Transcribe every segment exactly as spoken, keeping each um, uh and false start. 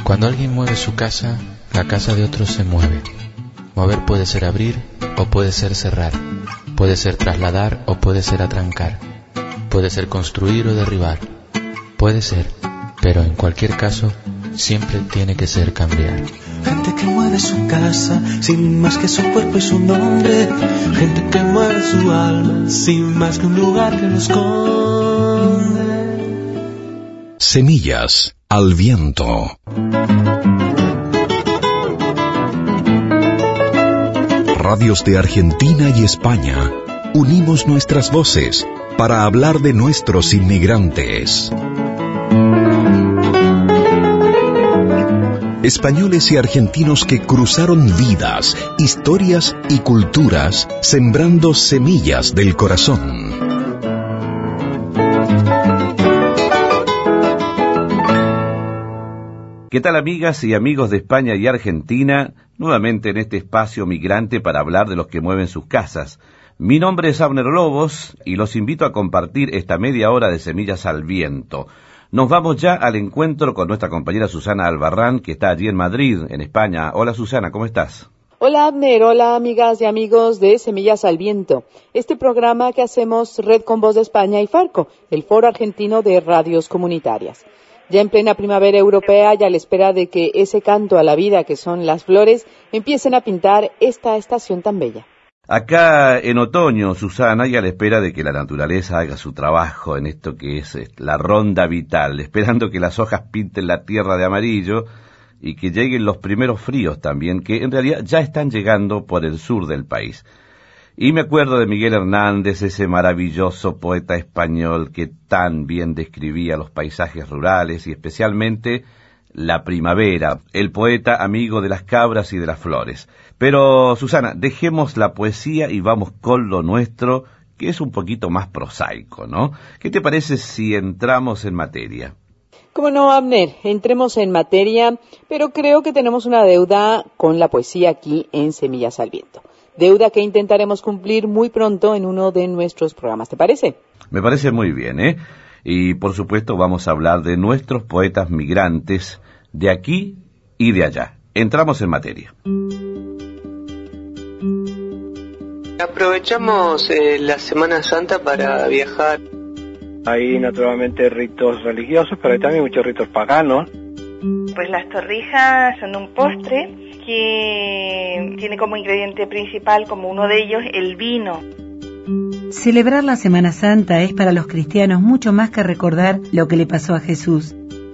Cuando alguien mueve su casa, la casa de otros se mueve. Mover puede ser abrir o puede ser cerrar. Puede ser trasladar o puede ser atrancar. Puede ser construir o derribar. Puede ser, pero en cualquier caso, siempre tiene que ser cambiar. Gente que mueve su casa, sin más que su cuerpo y su nombre. Gente que mueve su alma, sin más que un lugar que lo esconde. Semillas al viento. Radios de Argentina y España. Unimos nuestras voces para hablar de nuestros inmigrantes. Españoles y argentinos que cruzaron vidas, historias y culturas, sembrando semillas del corazón. ¿Qué tal, amigas y amigos de España y Argentina? Nuevamente en este espacio migrante para hablar de los que mueven sus casas. Mi nombre es Abner Lobos y los invito a compartir esta media hora de Semillas al Viento. Nos vamos ya al encuentro con nuestra compañera Susana Albarrán, que está allí en Madrid, en España. Hola, Susana, ¿cómo estás? Hola, Abner. Hola, amigas y amigos de Semillas al Viento. Este programa que hacemos Red con Voz de España y Farco, el Foro Argentino de Radios Comunitarias. Ya en plena primavera europea y a la espera de que ese canto a la vida que son las flores empiecen a pintar esta estación tan bella. Acá en otoño, Susana, y a la espera de que la naturaleza haga su trabajo en esto que es la ronda vital, esperando que las hojas pinten la tierra de amarillo y que lleguen los primeros fríos también, que en realidad ya están llegando por el sur del país. Y me acuerdo de Miguel Hernández, ese maravilloso poeta español que tan bien describía los paisajes rurales y especialmente la primavera, el poeta amigo de las cabras y de las flores. Pero, Susana, dejemos la poesía y vamos con lo nuestro, que es un poquito más prosaico, ¿no? ¿Qué te parece si entramos en materia? Cómo no, Abner, entremos en materia, pero creo que tenemos una deuda con la poesía aquí en Semillas al Viento. Deuda que intentaremos cumplir muy pronto en uno de nuestros programas, ¿te parece? Me parece muy bien, ¿eh? Y por supuesto vamos a hablar de nuestros poetas migrantes de aquí y de allá. Entramos en materia. Aprovechamos eh, la Semana Santa para viajar. Hay naturalmente ritos religiosos, pero hay también muchos ritos paganos. Pues las torrijas son un postre que tiene como ingrediente principal, como uno de ellos, el vino. Celebrar la Semana Santa es para los cristianos mucho más que recordar lo que le pasó a Jesús.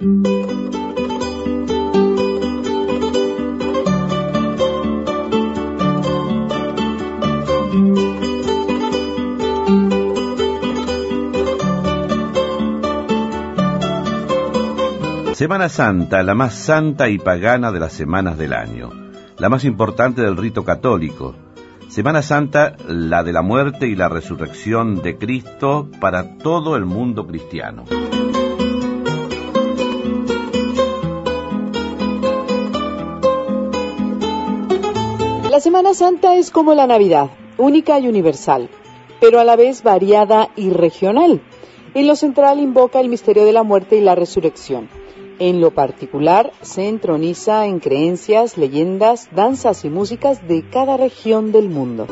Semana Santa, la más santa y pagana de las semanas del año, la más importante del rito católico. Semana Santa, la de la muerte y la resurrección de Cristo para todo el mundo cristiano. La Semana Santa es como la Navidad, única y universal, pero a la vez variada y regional. En lo central invoca el misterio de la muerte y la resurrección. En lo particular, se entroniza en creencias, leyendas, danzas y músicas de cada región del mundo.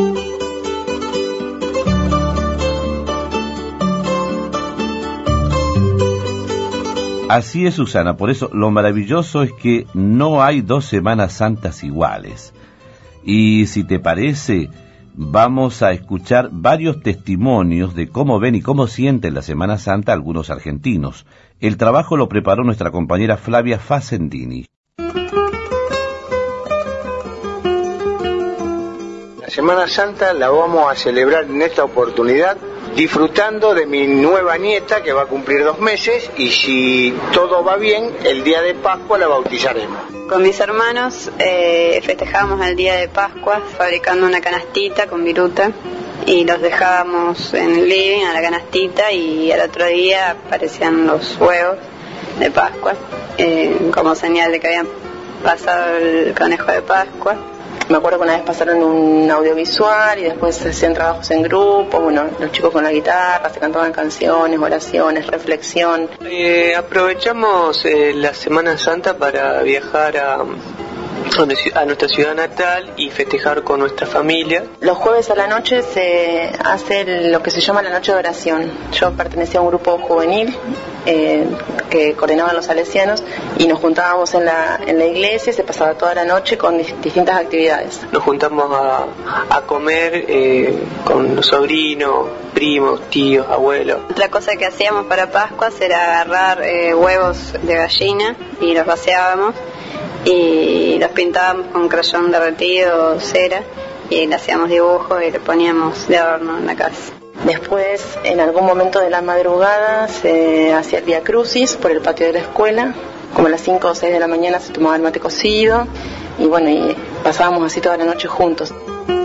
Así es, Susana, por eso lo maravilloso es que no hay dos Semanas Santas iguales. Y si te parece, vamos a escuchar varios testimonios de cómo ven y cómo sienten la Semana Santa algunos argentinos. El trabajo lo preparó nuestra compañera Flavia Facendini. La Semana Santa la vamos a celebrar en esta oportunidad disfrutando de mi nueva nieta que va a cumplir dos meses y si todo va bien, el día de Pascua la bautizaremos. Con mis hermanos eh, festejamos el día de Pascua fabricando una canastita con viruta y los dejábamos en el living a la canastita y al otro día aparecían los huevos de Pascua eh, como señal de que habían pasado el conejo de Pascua. Me acuerdo que una vez pasaron un audiovisual y después se hacían trabajos en grupo, bueno, los chicos con la guitarra, se cantaban canciones, oraciones, reflexión. Eh, aprovechamos eh, la Semana Santa para viajar a... a nuestra ciudad natal y festejar con nuestra familia. Los jueves a la noche se hace lo que se llama la noche de oración. Yo pertenecía a un grupo juvenil eh, que coordinaban los salesianos y nos juntábamos en la, en la iglesia y se pasaba toda la noche con dis- distintas actividades. Nos juntamos a, a comer eh, con los sobrinos, primos, tíos, abuelos. Otra cosa que hacíamos para Pascuas era agarrar eh, huevos de gallina y los vaciábamos y los pintábamos con crayón derretido o cera y le hacíamos dibujos y le poníamos de adorno en la casa. Después, en algún momento de la madrugada, se hacía el Vía Crucis por el patio de la escuela. Como a las cinco o seis de la mañana se tomaba el mate cocido y bueno, y pasábamos así toda la noche juntos.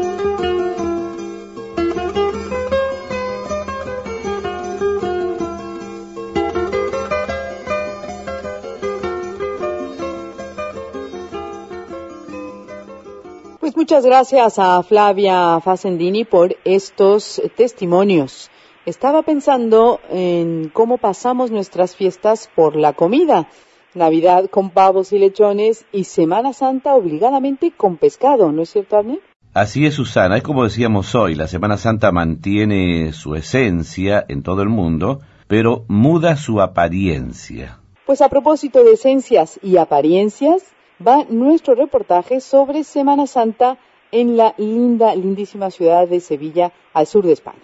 Pues muchas gracias a Flavia Facendini por estos testimonios. Estaba pensando en cómo pasamos nuestras fiestas por la comida. Navidad con pavos y lechones y Semana Santa obligadamente con pescado, ¿no es cierto, Abner? Así es, Susana. Es como decíamos hoy, la Semana Santa mantiene su esencia en todo el mundo, pero muda su apariencia. Pues a propósito de esencias y apariencias, va nuestro reportaje sobre Semana Santa en la linda, lindísima ciudad de Sevilla, al sur de España.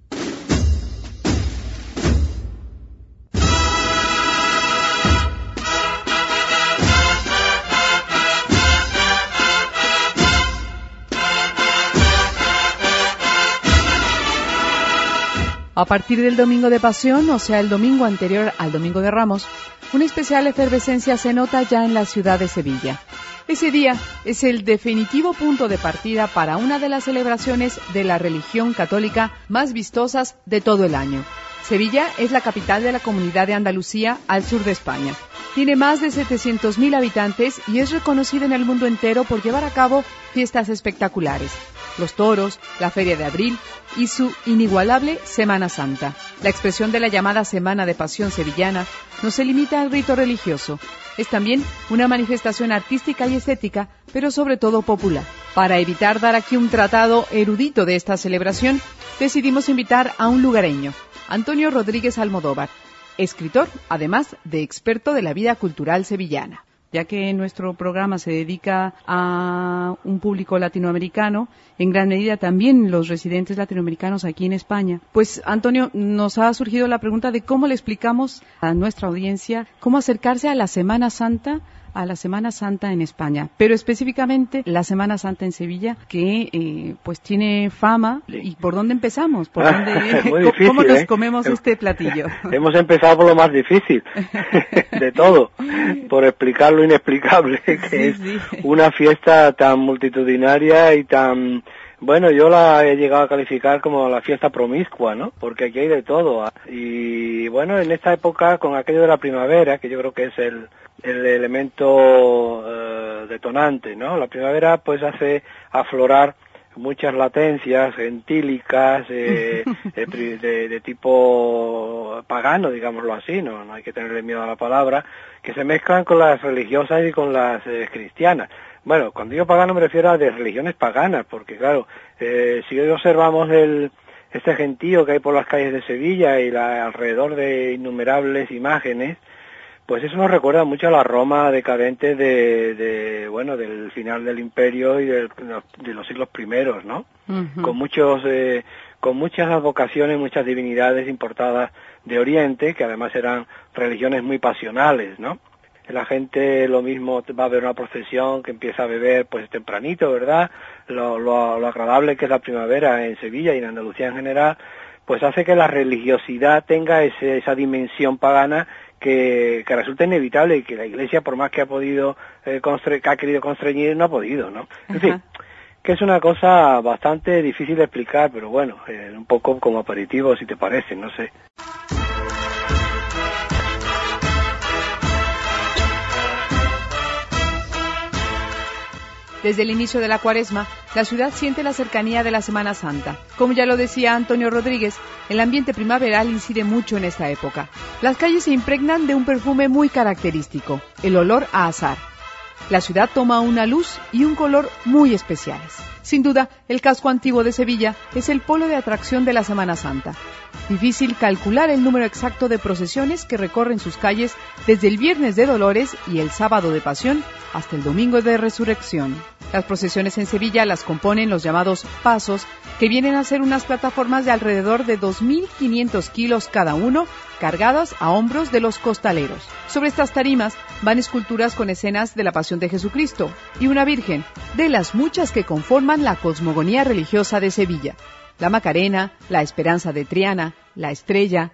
A partir del Domingo de Pasión, o sea, el domingo anterior al Domingo de Ramos, una especial efervescencia se nota ya en la ciudad de Sevilla. Ese día es el definitivo punto de partida para una de las celebraciones de la religión católica más vistosas de todo el año. Sevilla es la capital de la Comunidad de Andalucía, al sur de España. Tiene más de setecientos mil habitantes y es reconocida en el mundo entero por llevar a cabo fiestas espectaculares. Los toros, la Feria de Abril y su inigualable Semana Santa. La expresión de la llamada Semana de Pasión sevillana no se limita al rito religioso. Es también una manifestación artística y estética, pero sobre todo popular. Para evitar dar aquí un tratado erudito de esta celebración, decidimos invitar a un lugareño, Antonio Rodríguez Almodóvar, escritor, además de experto de la vida cultural sevillana. Ya que nuestro programa se dedica a un público latinoamericano, en gran medida también los residentes latinoamericanos aquí en España. Pues, Antonio, nos ha surgido la pregunta de cómo le explicamos a nuestra audiencia cómo acercarse a la Semana Santa, a la Semana Santa en España, pero específicamente la Semana Santa en Sevilla, que eh, pues tiene fama. ¿Y por dónde empezamos? ¿Por dónde, difícil, ¿Cómo nos ¿eh? comemos este platillo? Hemos empezado por lo más difícil de todo, por explicar lo inexplicable, que sí, es sí. Una fiesta tan multitudinaria y tan... Bueno, yo la he llegado a calificar como la fiesta promiscua, ¿no? Porque aquí hay de todo. Y bueno, en esta época, con aquello de la primavera, que yo creo que es el, el elemento uh, detonante, ¿no? La primavera pues hace aflorar muchas latencias gentílicas eh, de, de, de tipo pagano, digámoslo así, ¿no? No hay que tenerle miedo a la palabra, que se mezclan con las religiosas y con las eh, cristianas. Bueno, cuando digo pagano me refiero a de religiones paganas, porque claro, eh, si hoy observamos el, este gentío que hay por las calles de Sevilla y la, alrededor de innumerables imágenes, pues eso nos recuerda mucho a la Roma decadente de, de bueno, del final del Imperio y del, de los siglos primeros, ¿no? Uh-huh. Con muchos, eh, con muchas advocaciones, muchas divinidades importadas de Oriente, que además eran religiones muy pasionales, ¿no? La gente lo mismo va a ver una procesión que empieza a beber pues tempranito, ¿verdad? Lo, lo, lo agradable que es la primavera en Sevilla y en Andalucía en general, pues hace que la religiosidad tenga ese, esa dimensión pagana que, que resulta inevitable y que la Iglesia, por más que ha podido eh, constre- que ha querido constreñir, no ha podido, ¿no? En fin, que es una cosa bastante difícil de explicar, pero bueno, eh, un poco como aperitivo, si te parece, no sé. Desde el inicio de la Cuaresma, la ciudad siente la cercanía de la Semana Santa. Como ya lo decía Antonio Rodríguez, el ambiente primaveral incide mucho en esta época. Las calles se impregnan de un perfume muy característico, el olor a azahar. La ciudad toma una luz y un color muy especiales. Sin duda, el casco antiguo de Sevilla es el polo de atracción de la Semana Santa. Difícil calcular el número exacto de procesiones que recorren sus calles desde el Viernes de Dolores y el Sábado de Pasión hasta el Domingo de Resurrección. Las procesiones en Sevilla las componen los llamados pasos, que vienen a ser unas plataformas de alrededor de dos mil quinientos kilos cada uno, cargadas a hombros de los costaleros. Sobre estas tarimas van esculturas con escenas de la Pasión de Jesucristo y una Virgen, de las muchas que conforman la cosmogonía religiosa de Sevilla: la Macarena, la Esperanza de Triana, la Estrella.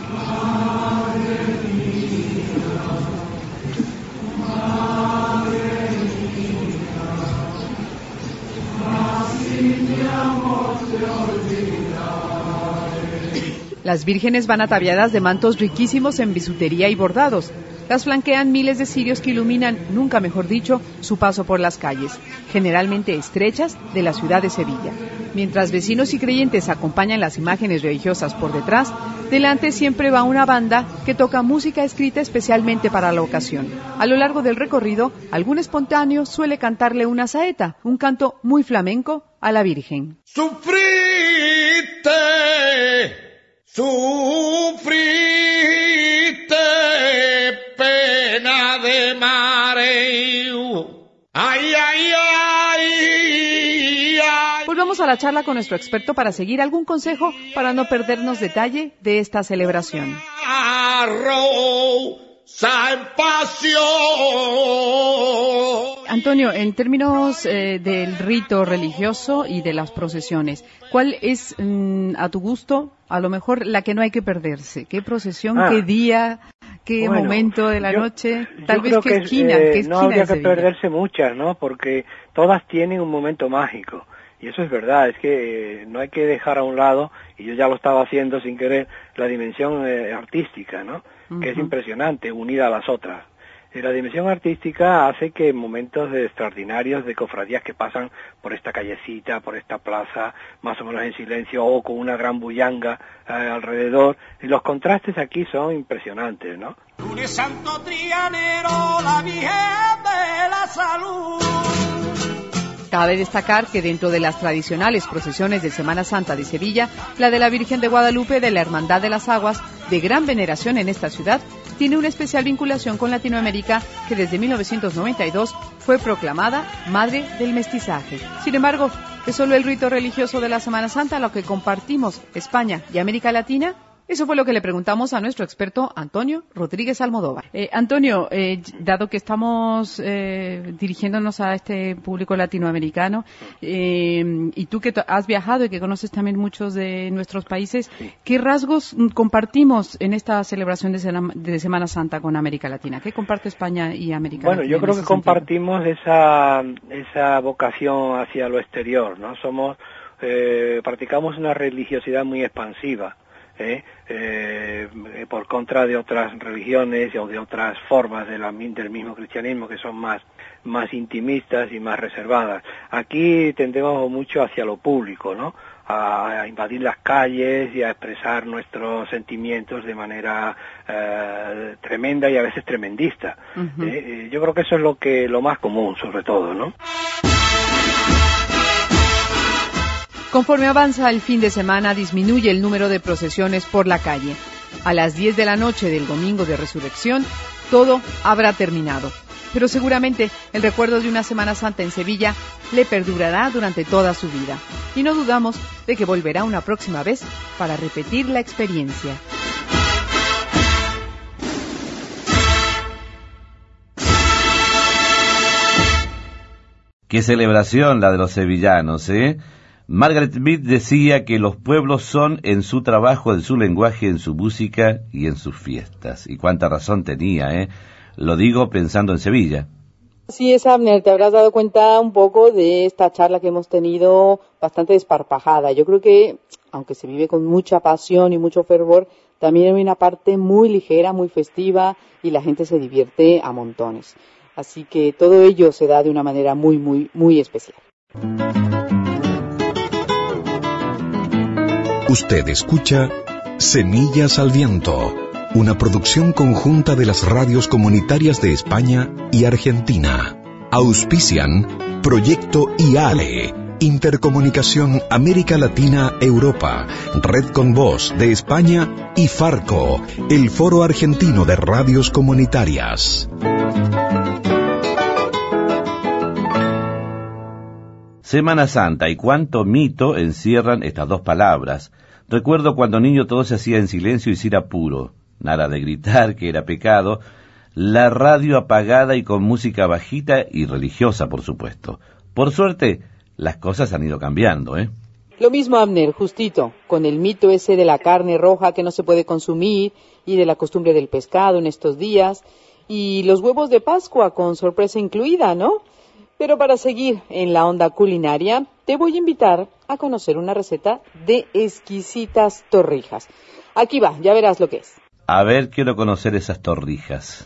Las vírgenes van ataviadas de mantos riquísimos en bisutería y bordados. Las flanquean miles de cirios que iluminan, nunca mejor dicho, su paso por las calles, generalmente estrechas, de la ciudad de Sevilla. Mientras vecinos y creyentes acompañan las imágenes religiosas por detrás, delante siempre va una banda que toca música escrita especialmente para la ocasión. A lo largo del recorrido, algún espontáneo suele cantarle una saeta, un canto muy flamenco, a la Virgen. ¡Sufrite! Sufriste pena de mareo. Ay, ay, ay, ay. Volvamos a la charla con nuestro experto para seguir algún consejo para no perdernos detalle de esta celebración. En pasión. Antonio, en términos eh, del rito religioso y de las procesiones, ¿cuál es mm, a tu gusto, a lo mejor, la que no hay que perderse? ¿Qué procesión, ah, qué día, qué bueno, momento de la yo, noche? Tal vez qué esquina, eh, qué esquina no habría que Sevilla? perderse muchas, ¿no? Porque todas tienen un momento mágico. Y eso es verdad, es que eh, no hay que dejar a un lado, y yo ya lo estaba haciendo sin querer, la dimensión eh, artística, ¿no? Uh-huh. Que es impresionante, unida a las otras. Y la dimensión artística hace que en momentos de extraordinarios de cofradías que pasan por esta callecita, por esta plaza, más o menos en silencio, o con una gran bullanga eh, alrededor, y los contrastes aquí son impresionantes, ¿no? Lunes Santo Trianero, la Virgen de la Salud. Cabe destacar que dentro de las tradicionales procesiones de Semana Santa de Sevilla, la de la Virgen de Guadalupe de la Hermandad de las Aguas, de gran veneración en esta ciudad, tiene una especial vinculación con Latinoamérica, que desde mil novecientos noventa y dos fue proclamada Madre del Mestizaje. Sin embargo, es solo el rito religioso de la Semana Santa lo que compartimos España y América Latina. Eso fue lo que le preguntamos a nuestro experto Antonio Rodríguez Almodóvar. Eh, Antonio, eh, dado que estamos eh, dirigiéndonos a este público latinoamericano, eh, y tú que has viajado y que conoces también muchos de nuestros países, ¿qué rasgos compartimos en esta celebración de, Sena, de Semana Santa con América Latina? ¿Qué comparte España y América bueno, Latina? Bueno, yo creo que sentido? compartimos esa, esa vocación hacia lo exterior, ¿no? Somos, eh, practicamos una religiosidad muy expansiva. ¿Eh? Eh, por contra de otras religiones o de otras formas de la, del mismo cristianismo que son más, más intimistas y más reservadas. Aquí tendemos mucho hacia lo público, ¿no? A, a invadir las calles y a expresar nuestros sentimientos de manera eh, tremenda y a veces tremendista. Uh-huh. eh, yo creo que eso es lo que lo más común, sobre todo, ¿no? Conforme avanza el fin de semana, disminuye el número de procesiones por la calle. A las diez de la noche del Domingo de Resurrección, todo habrá terminado. Pero seguramente el recuerdo de una Semana Santa en Sevilla le perdurará durante toda su vida. Y no dudamos de que volverá una próxima vez para repetir la experiencia. Qué celebración la de los sevillanos, ¿eh? Margaret Mead decía que los pueblos son en su trabajo, en su lenguaje, en su música y en sus fiestas. Y cuánta razón tenía, ¿eh? Lo digo pensando en Sevilla. Sí, es, Abner, te habrás dado cuenta un poco de esta charla que hemos tenido bastante desparpajada. Yo creo que, aunque se vive con mucha pasión y mucho fervor, también hay una parte muy ligera, muy festiva, y la gente se divierte a montones. Así que todo ello se da de una manera muy, muy, muy especial. Usted escucha Semillas al Viento, una producción conjunta de las radios comunitarias de España y Argentina. Auspician Proyecto I A L E, Intercomunicación América Latina-Europa, Red con Voz de España y Farco, el Foro Argentino de Radios Comunitarias. Semana Santa, y cuánto mito encierran estas dos palabras. Recuerdo cuando niño todo se hacía en silencio y sin apuro, nada de gritar, que era pecado, la radio apagada y con música bajita y religiosa, por supuesto. Por suerte, las cosas han ido cambiando, ¿eh? Lo mismo, Abner, justito, con el mito ese de la carne roja que no se puede consumir y de la costumbre del pescado en estos días, y los huevos de Pascua con sorpresa incluida, ¿no? Pero para seguir en la onda culinaria, te voy a invitar a conocer una receta de exquisitas torrijas. Aquí va, ya verás lo que es. A ver, quiero conocer esas torrijas.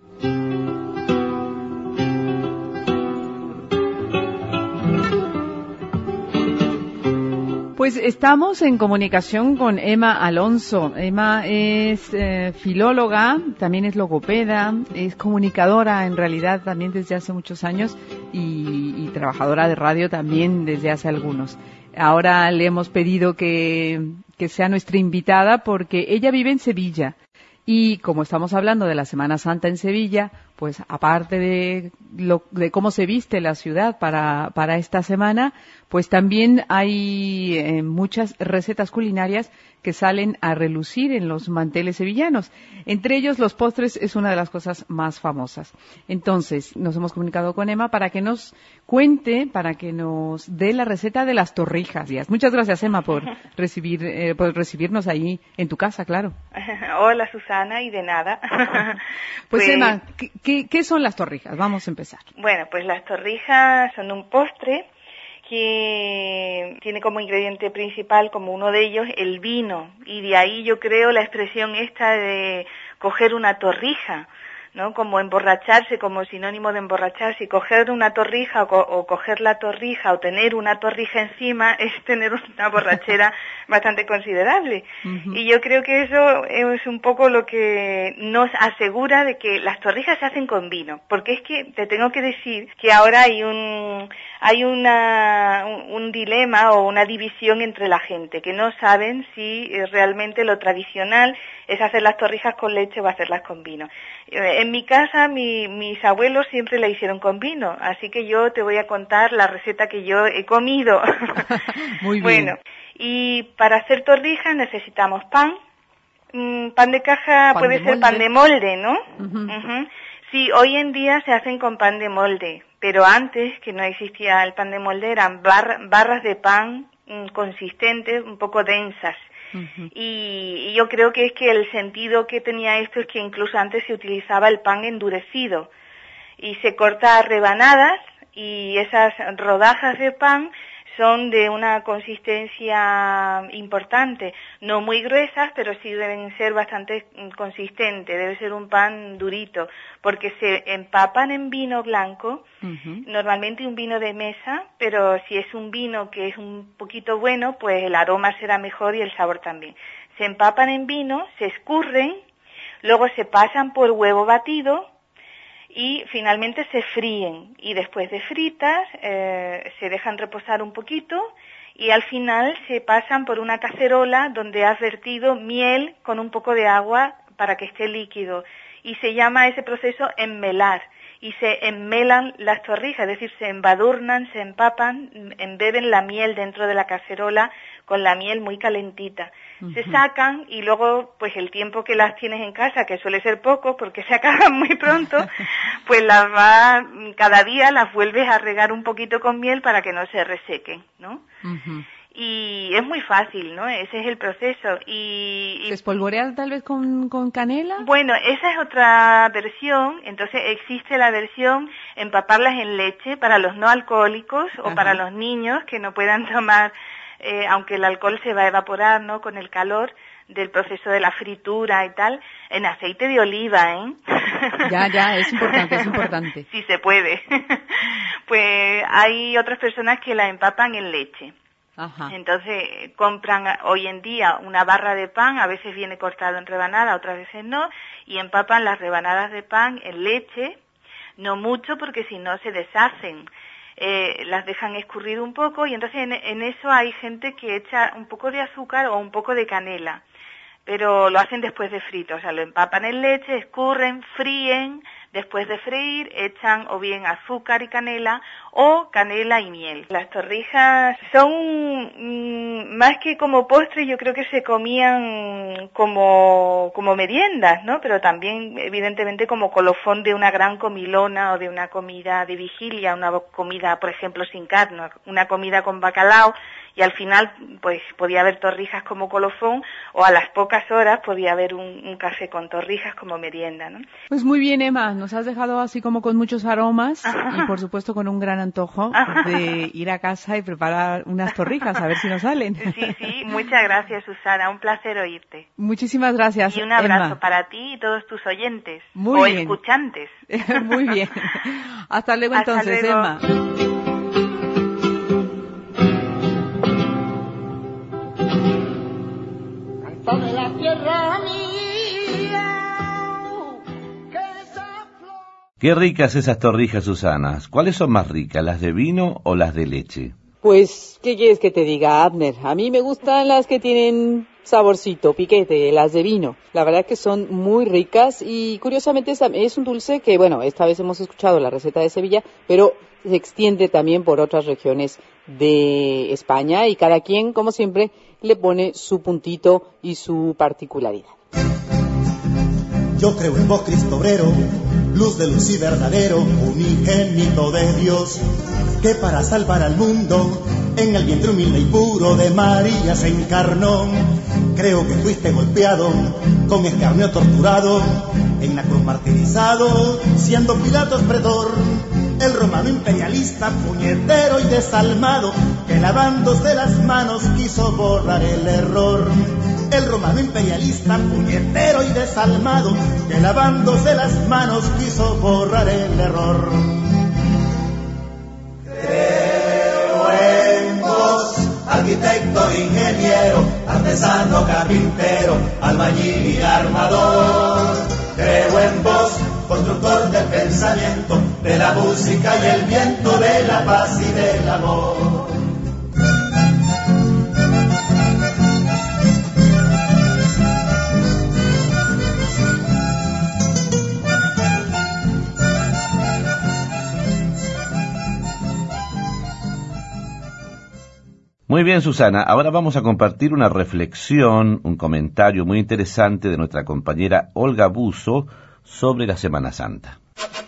Pues estamos en comunicación con Emma Alonso. Emma es eh, filóloga, también es logopeda, es comunicadora en realidad también desde hace muchos años y, y trabajadora de radio también desde hace algunos. Ahora le hemos pedido que, que sea nuestra invitada porque ella vive en Sevilla. Y como estamos hablando de la Semana Santa en Sevilla, pues aparte de, lo, de cómo se viste la ciudad para, para esta semana, pues también hay eh, muchas recetas culinarias que salen a relucir en los manteles sevillanos. Entre ellos, los postres es una de las cosas más famosas. Entonces, nos hemos comunicado con Emma para que nos cuente, para que nos dé la receta de las torrijas. Muchas gracias, Emma, por recibir, eh, por recibirnos ahí en tu casa, claro. Hola, Susana, y de nada. Pues, pues Emma, ¿qué, qué, ¿qué son las torrijas? Vamos a empezar. Bueno, pues las torrijas son un postre que tiene como ingrediente principal, como uno de ellos, el vino. Y de ahí yo creo la expresión esta de coger una torrija, ¿no? Como emborracharse, como sinónimo de emborracharse. Y coger una torrija o, co o coger la torrija o tener una torrija encima es tener una borrachera bastante considerable. Uh-huh. Y yo creo que eso es un poco lo que nos asegura de que las torrijas se hacen con vino. Porque es que te tengo que decir que ahora hay un hay una un, un dilema o una división entre la gente, que no saben si realmente lo tradicional es hacer las torrijas con leche o hacerlas con vino. En mi casa, mi, mis abuelos siempre la hicieron con vino, así que yo te voy a contar la receta que yo he comido. Muy bien. Bueno, y para hacer torrijas necesitamos pan. Mm, pan de caja pan puede de ser molde. Pan de molde, ¿no? Uh-huh. Uh-huh. Sí, hoy en día se hacen con pan de molde, pero antes, que no existía el pan de molde, eran bar, barras de pan mm, consistentes, un poco densas. Uh-huh. y, y yo creo que es que el sentido que tenía esto es que incluso antes se utilizaba el pan endurecido y se corta a rebanadas y esas rodajas de pan son de una consistencia importante, no muy gruesas, pero sí deben ser bastante consistentes, debe ser un pan durito, porque se empapan en vino blanco, uh-huh. Normalmente un vino de mesa, pero si es un vino que es un poquito bueno, pues el aroma será mejor y el sabor también. Se empapan en vino, se escurren, luego se pasan por huevo batido, y finalmente se fríen y después de fritas eh, se dejan reposar un poquito y al final se pasan por una cacerola donde has vertido miel con un poco de agua para que esté líquido y se llama ese proceso enmelar y se enmelan las torrijas, es decir, se embadurnan, se empapan, embeben la miel dentro de la cacerola con la miel muy calentita. Uh-huh. Se sacan y luego, pues el tiempo que las tienes en casa, que suele ser poco porque se acaban muy pronto, pues las vas, cada día las vuelves a regar un poquito con miel para que no se resequen, ¿no? Uh-huh. Y es muy fácil, ¿no? Ese es el proceso. Y, y... ¿Se espolvorean tal vez con, con canela? Bueno, esa es otra versión. Entonces existe la versión empaparlas en leche para los no alcohólicos o Ajá. para los niños que no puedan tomar, eh, aunque el alcohol se va a evaporar, ¿no? Con el calor del proceso de la fritura y tal, en aceite de oliva, ¿eh? Ya, ya, es importante, es importante. Si se puede. Pues hay otras personas que la empapan en leche. Ajá. Entonces compran hoy en día una barra de pan, a veces viene cortado en rebanada, otras veces no, y empapan las rebanadas de pan en leche, no mucho porque si no se deshacen. Eh, las dejan escurrir un poco y entonces en, en eso hay gente que echa un poco de azúcar o un poco de canela, pero lo hacen después de frito, o sea, lo empapan en leche, escurren, fríen, después de freír echan o bien azúcar y canela o canela y miel. Las torrijas son mmm, más que como postre, yo creo que se comían como como meriendas, ¿no? Pero también evidentemente como colofón de una gran comilona o de una comida de vigilia, una comida, por ejemplo, sin carne, una comida con bacalao, y al final pues podía haber torrijas como colofón, o a las pocas horas podía haber un, un café con torrijas como merienda, ¿no? Pues muy bien, Emma, nos has dejado así como con muchos aromas. Ajá. Y por supuesto con un gran antojo. Ajá. De ir a casa y preparar unas torrijas, a ver si nos salen. Sí, sí, muchas gracias, Susana, un placer oírte. Muchísimas gracias, y un abrazo, Emma, para ti y todos tus oyentes. Muy o bien. escuchantes. Muy bien. Hasta luego. Hasta entonces, luego. Emma. De la tierra mía, que esa flor... Qué ricas esas torrijas, Susana. ¿Cuáles son más ricas, las de vino o las de leche? Pues, ¿qué quieres que te diga, Abner? A mí me gustan las que tienen saborcito, piquete, las de vino. La verdad que son muy ricas y curiosamente es un dulce que, bueno, esta vez hemos escuchado la receta de Sevilla, pero se extiende también por otras regiones de España y cada quien, como siempre, le pone su puntito y su particularidad. Yo creo en vos, Cristo obrero, luz de luz y verdadero, unigénito de Dios, que para salvar al mundo, en el vientre humilde y puro de María se encarnó. Creo que fuiste golpeado, con escarnio torturado, en la cruz martirizado, siendo Pilatos pretor, el romano imperialista, puñetero y desalmado, que lavándose las manos quiso borrar el error. El romano imperialista, puñetero y desalmado, que lavándose las manos quiso borrar el error. Creo en vos, arquitecto, ingeniero, artesano, carpintero, albañil y armador. Creo en vos, constructor del pensamiento, de la música y el viento, de la paz y del amor. Muy bien, Susana, ahora vamos a compartir una reflexión, un comentario muy interesante de nuestra compañera Olga Buzo sobre la Semana Santa.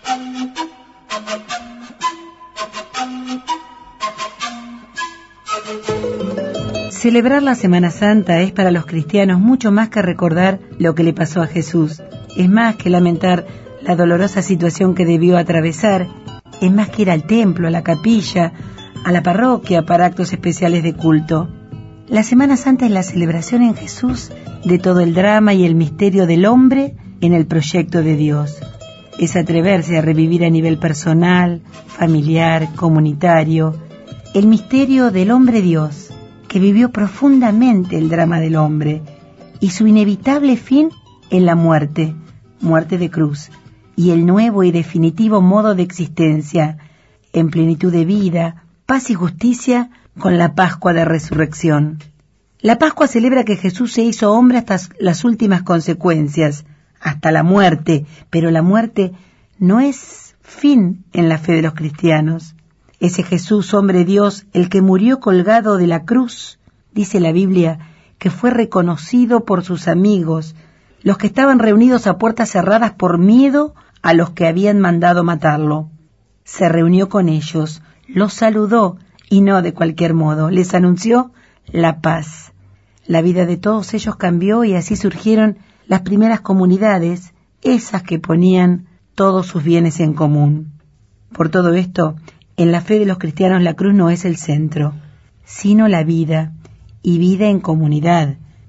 Celebrar la Semana Santa es para los cristianos mucho más que recordar lo que le pasó a Jesús. Es más que lamentar la dolorosa situación que debió atravesar. Es más que ir al templo, a la capilla, a la parroquia para actos especiales de culto. La Semana Santa es la celebración en Jesús de todo el drama y el misterio del hombre en el proyecto de Dios. Es atreverse a revivir a nivel personal, familiar, comunitario, el misterio del hombre Dios, que vivió profundamente el drama del hombre y su inevitable fin en la muerte, muerte de cruz, y el nuevo y definitivo modo de existencia, en plenitud de vida, paz y justicia, con la Pascua de Resurrección. La Pascua celebra que Jesús se hizo hombre hasta las últimas consecuencias, hasta la muerte, pero la muerte no es fin en la fe de los cristianos. Ese Jesús, hombre Dios, el que murió colgado de la cruz, dice la Biblia, que fue reconocido por sus amigos, los que estaban reunidos a puertas cerradas por miedo a los que habían mandado matarlo. Se reunió con ellos, los saludó, y no de cualquier modo, les anunció la paz. La vida de todos ellos cambió y así surgieron las primeras comunidades, esas que ponían todos sus bienes en común. Por todo esto, en la fe de los cristianos la cruz no es el centro, sino la vida, y vida en comunidad,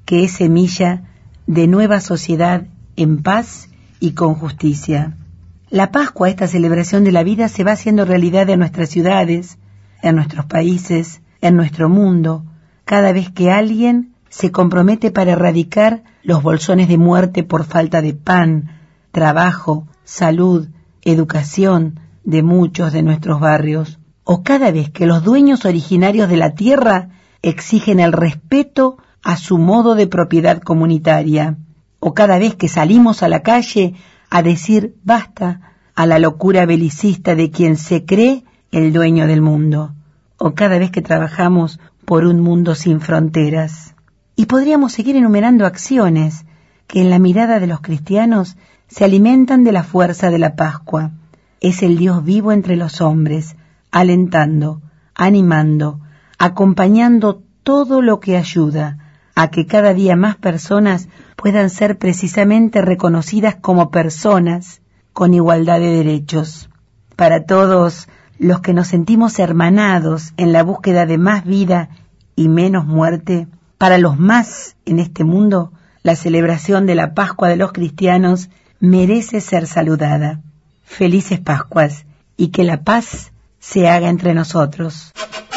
que es semilla de nueva sociedad en paz y con justicia. La Pascua, esta celebración de la vida, se va haciendo realidad en nuestras ciudades, en nuestros países, en nuestro mundo, cada vez que alguien se compromete para erradicar los bolsones de muerte por falta de pan, trabajo, salud, educación de muchos de nuestros barrios, o cada vez que los dueños originarios de la tierra exigen el respeto a su modo de propiedad comunitaria, o cada vez que salimos a la calle a decir basta a la locura belicista de quien se cree el dueño del mundo, o cada vez que trabajamos por un mundo sin fronteras. Y podríamos seguir enumerando acciones que en la mirada de los cristianos se alimentan de la fuerza de la Pascua. Es el Dios vivo entre los hombres, alentando, animando, acompañando todo lo que ayuda a que cada día más personas puedan ser precisamente reconocidas como personas con igualdad de derechos. Para todos los que nos sentimos hermanados en la búsqueda de más vida y menos muerte, para los más en este mundo, la celebración de la Pascua de los cristianos merece ser saludada. Felices Pascuas y que la paz se haga entre nosotros.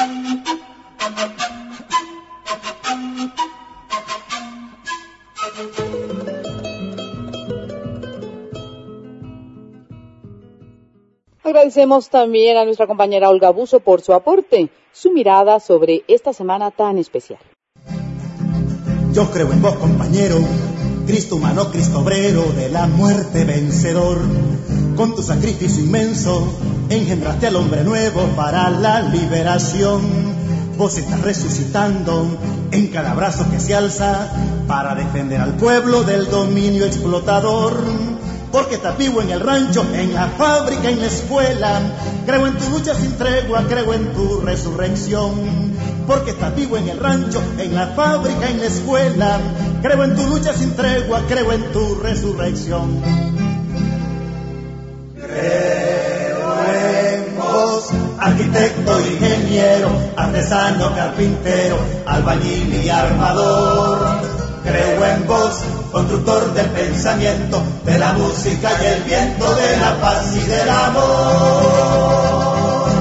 Agradecemos también a nuestra compañera Olga Buzo por su aporte, su mirada sobre esta semana tan especial. Yo creo en vos, compañero, Cristo humano, Cristo obrero, de la muerte vencedor. Con tu sacrificio inmenso, engendraste al hombre nuevo para la liberación. Vos estás resucitando en cada brazo que se alza para defender al pueblo del dominio explotador. Porque estás vivo en el rancho, en la fábrica, en la escuela. Creo en tu lucha sin tregua, creo en tu resurrección. Porque estás vivo en el rancho, en la fábrica, en la escuela. Creo en tu lucha sin tregua, creo en tu resurrección. Creo en vos, arquitecto, ingeniero, artesano, carpintero, albañil y armador. Creo en vos, constructor del pensamiento, de la música y el viento, de la paz y del amor.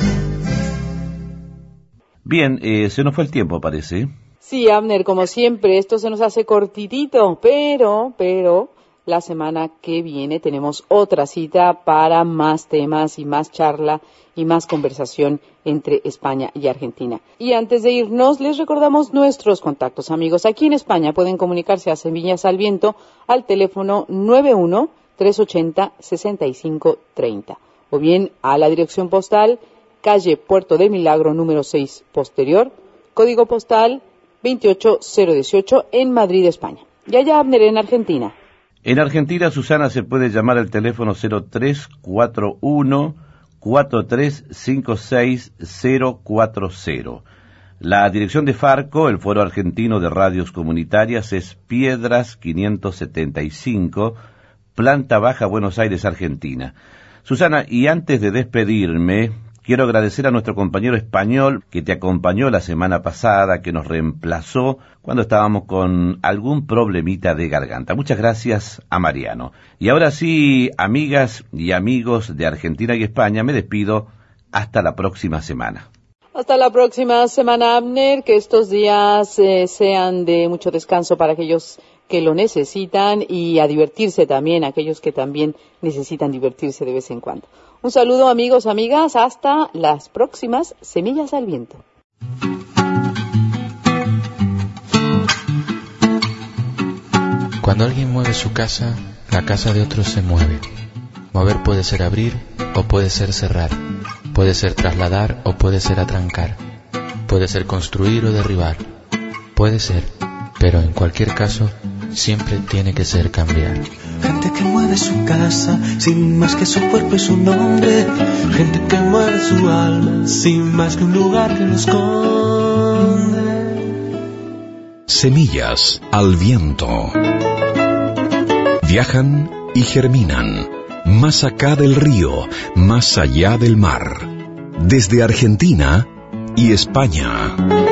Bien, eh, se nos fue el tiempo, parece. Sí, Abner, como siempre, esto se nos hace cortitito, pero, pero, la semana que viene tenemos otra cita para más temas y más charla y más conversación entre España y Argentina. Y antes de irnos, les recordamos nuestros contactos, amigos. Aquí en España pueden comunicarse a Semillas al Viento al teléfono nueve uno, tres ochenta, sesenta y cinco treinta, o bien a la dirección postal, calle Puerto del Milagro, número seis, posterior, código postal veintiocho cero dieciocho, en Madrid, España. Y allá, Abner, en Argentina. En Argentina, Susana, se puede llamar al teléfono cero tres cuatro uno, cuatro tres cinco seis cero cuatro cero. La dirección de Farco, el Foro Argentino de Radios Comunitarias, es Piedras quinientos setenta y cinco, planta baja, Buenos Aires, Argentina. Susana, y antes de despedirme, quiero agradecer a nuestro compañero español que te acompañó la semana pasada, que nos reemplazó cuando estábamos con algún problemita de garganta. Muchas gracias a Mariano. Y ahora sí, amigas y amigos de Argentina y España, me despido hasta la próxima semana. Hasta la próxima semana, Abner, que estos días eh, sean de mucho descanso para aquellos que lo necesitan y a divertirse también, aquellos que también necesitan divertirse de vez en cuando. Un saludo, amigos, amigas, hasta las próximas Semillas al Viento. Cuando alguien mueve su casa, la casa de otros se mueve. Mover puede ser abrir o puede ser cerrar. Puede ser trasladar o puede ser atrancar. Puede ser construir o derribar. Puede ser, pero en cualquier caso, siempre tiene que ser cambiar. Gente que mueve su casa sin más que su cuerpo y su nombre. Gente que mueve su alma sin más que un lugar que lo esconde. Semillas al viento. Viajan y germinan, más acá del río, más allá del mar. Desde Argentina y España.